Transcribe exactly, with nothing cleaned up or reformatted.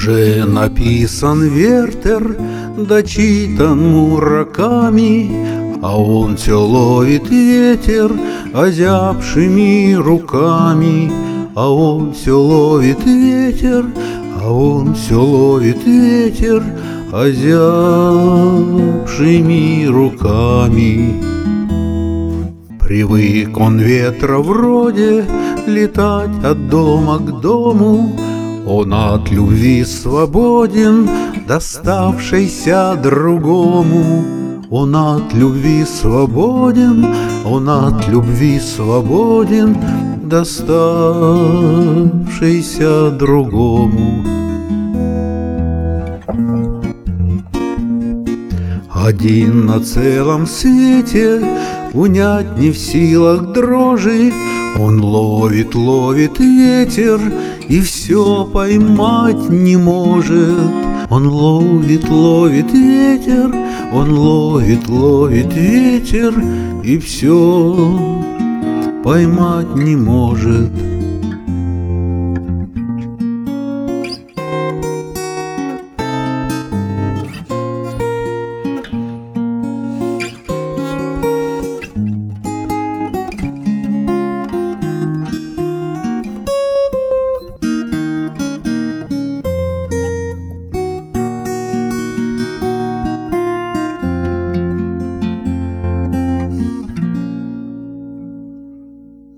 Уже написан Вертер, дочитан Мураками, а он все ловит ветер озябшими руками. А он все ловит ветер, а он все ловит ветер озябшими руками. Привык он ветра вроде летать от дома к дому, он от любви свободен, доставшейся другому. Он от любви свободен, он от любви свободен, доставшейся другому. Один на целом свете, унять не в силах дрожи, он ловит, ловит ветер и все поймать не может. Он ловит, ловит ветер, он ловит, ловит ветер и все поймать не может.